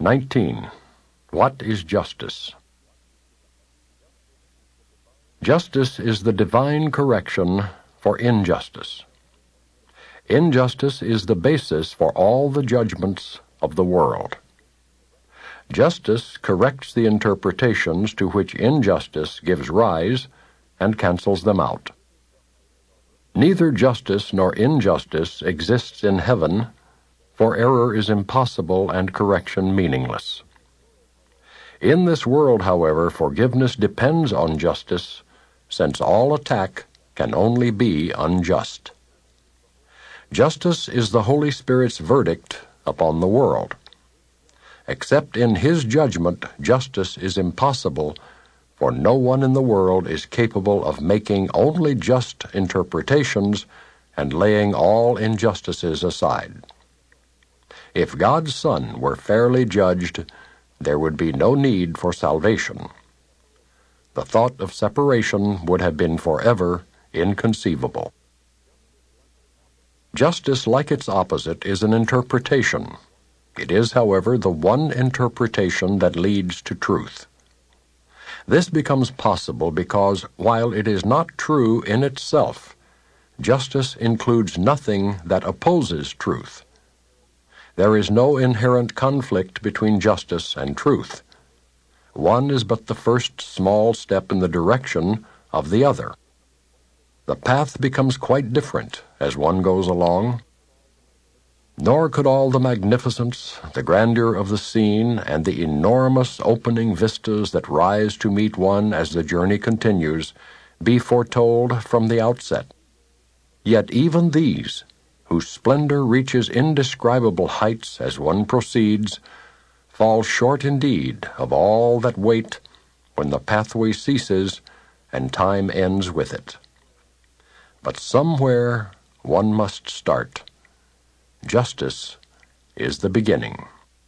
19. What is justice? Justice is the divine correction for injustice. Injustice is the basis for all the judgments of the world. Justice corrects the interpretations to which injustice gives rise and cancels them out. Neither justice nor injustice exists in heaven, for error is impossible and correction meaningless. In this world, however, forgiveness depends on justice, since all attack can only be unjust. Justice is the Holy Spirit's verdict upon the world. Except in His judgment, justice is impossible, for no one in the world is capable of making only just interpretations and laying all injustices aside. If God's Son were fairly judged, there would be no need for salvation. The thought of separation would have been forever inconceivable. Justice, like its opposite, is an interpretation. It is, however, the one interpretation that leads to truth. This becomes possible because, while it is not true in itself, justice includes nothing that opposes truth. There is no inherent conflict between justice and truth. One is but the first small step in the direction of the other. The path becomes quite different as one goes along. Nor could all the magnificence, the grandeur of the scene, and the enormous opening vistas that rise to meet one as the journey continues be foretold from the outset. Yet even these, whose splendor reaches indescribable heights as one proceeds, fall short indeed of all that wait when the pathway ceases and time ends with it. But somewhere one must start. Justice is the beginning.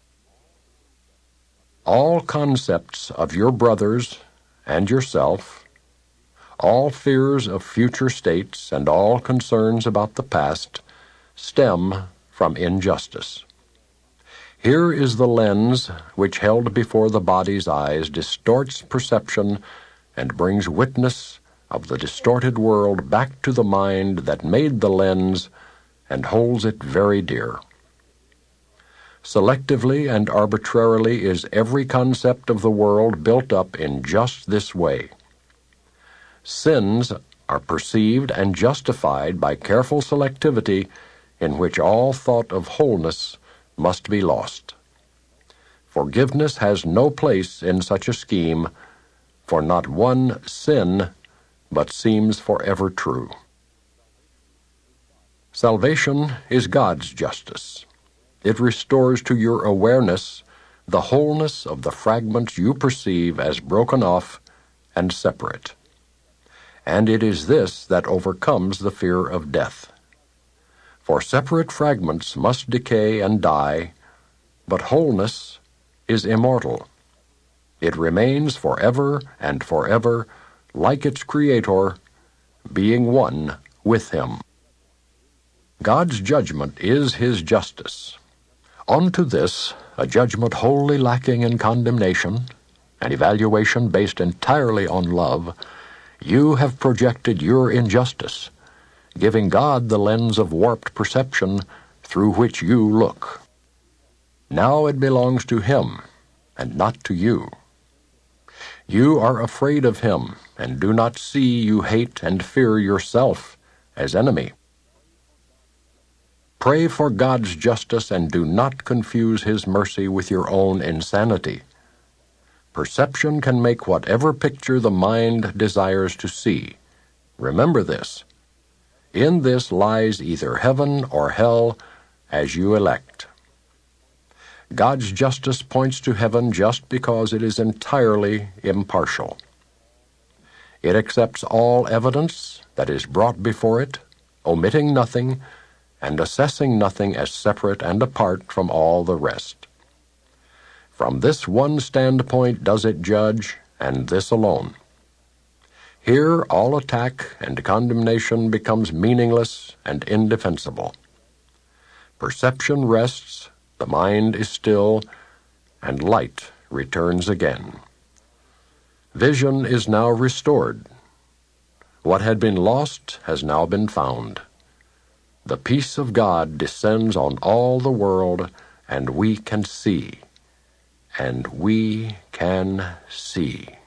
All concepts of your brothers and yourself, all fears of future states and all concerns about the past stem from injustice. Here is the lens which, held before the body's eyes, distorts perception and brings witness of the distorted world back to the mind that made the lens and holds it very dear. Selectively and arbitrarily is every concept of the world built up in just this way. Sins are perceived and justified by careful selectivity in which all thought of wholeness must be lost. Forgiveness has no place in such a scheme, for not one sin but seems forever true. Salvation is God's justice. It restores to your awareness the wholeness of the fragments you perceive as broken off and separate. And it is this that overcomes the fear of death. For separate fragments must decay and die, but wholeness is immortal. It remains forever and forever, like its Creator, being one with Him. God's judgment is His justice. Unto this, a judgment wholly lacking in condemnation, an evaluation based entirely on love, you have projected your injustice, giving God the lens of warped perception through which you look. Now it belongs to Him, and not to you. You are afraid of Him, and do not see you hate and fear yourself as enemy. Pray for God's justice and do not confuse His mercy with your own insanity. Perception can make whatever picture the mind desires to see. Remember this. In this lies either heaven or hell, as you elect. God's justice points to heaven just because it is entirely impartial. It accepts all evidence that is brought before it, omitting nothing, and assessing nothing as separate and apart from all the rest. From this one standpoint does it judge, and this alone. Here all attack and condemnation becomes meaningless and indefensible. Perception rests, the mind is still, and light returns again. Vision is now restored. What had been lost has now been found. The peace of God descends on all the world, and we can see. And we can see.